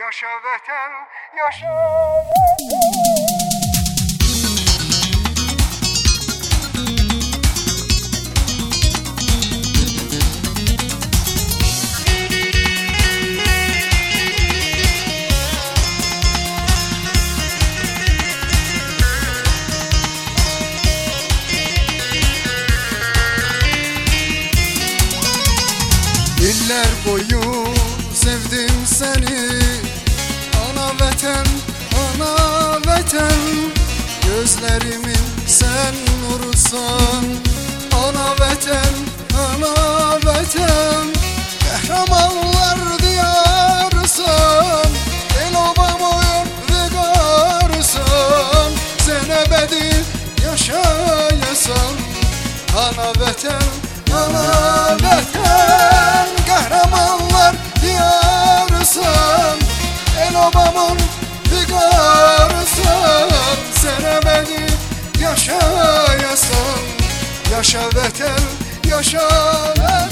Yaşa vatan, yaşa Yıllar boyu sevdim seni, ana vatan, ana vatan. Gözlerimin sen nurusan, ana vatan, ana vatan. Kahramanlar diyarısan, el obam oyun vegarısan. Sen ebedi yaşayasan, ana vatan, ana vatan. Kahramanlar diyarısan, el obamın figarısan. Sen ebedi yaşayasan, yaşa vatan, yaşa vatan.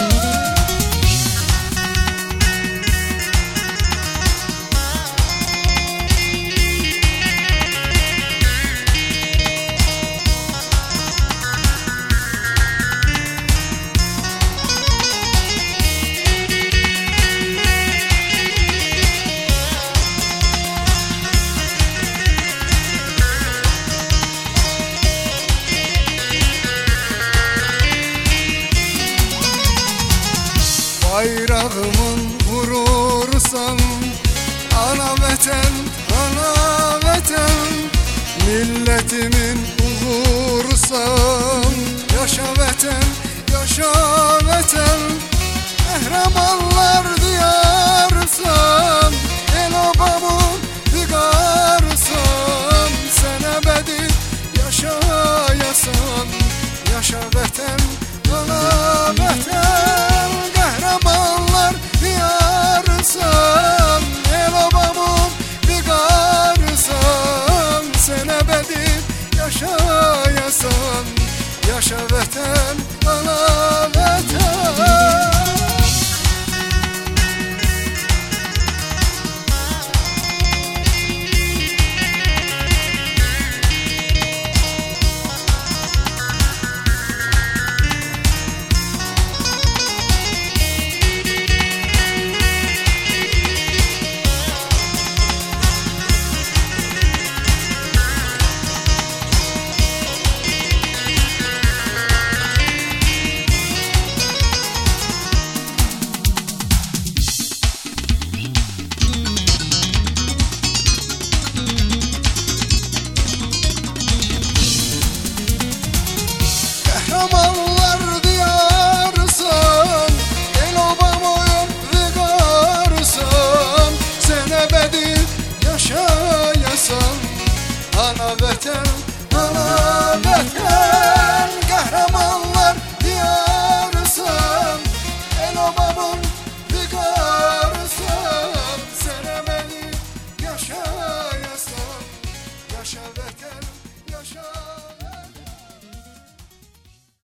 Bayrağımın vurursan, ana vatan, ana vatan. Milletimin uğursan, yaşa vatan, yaşa vatan. Kahramanlar diyarsan, el obamın figarsan. Sen ebedi yaşayasan, yaşa vatan, ana vatan. Kahramanlar diyarsan, el obamın figarsan. Sen ebedi yaşayasan, yaşa vatan, ana vatan. Kahramanlar diyarsan, el obam oyun vegarsan. Sen ebedi yaşayasan, ana vatan,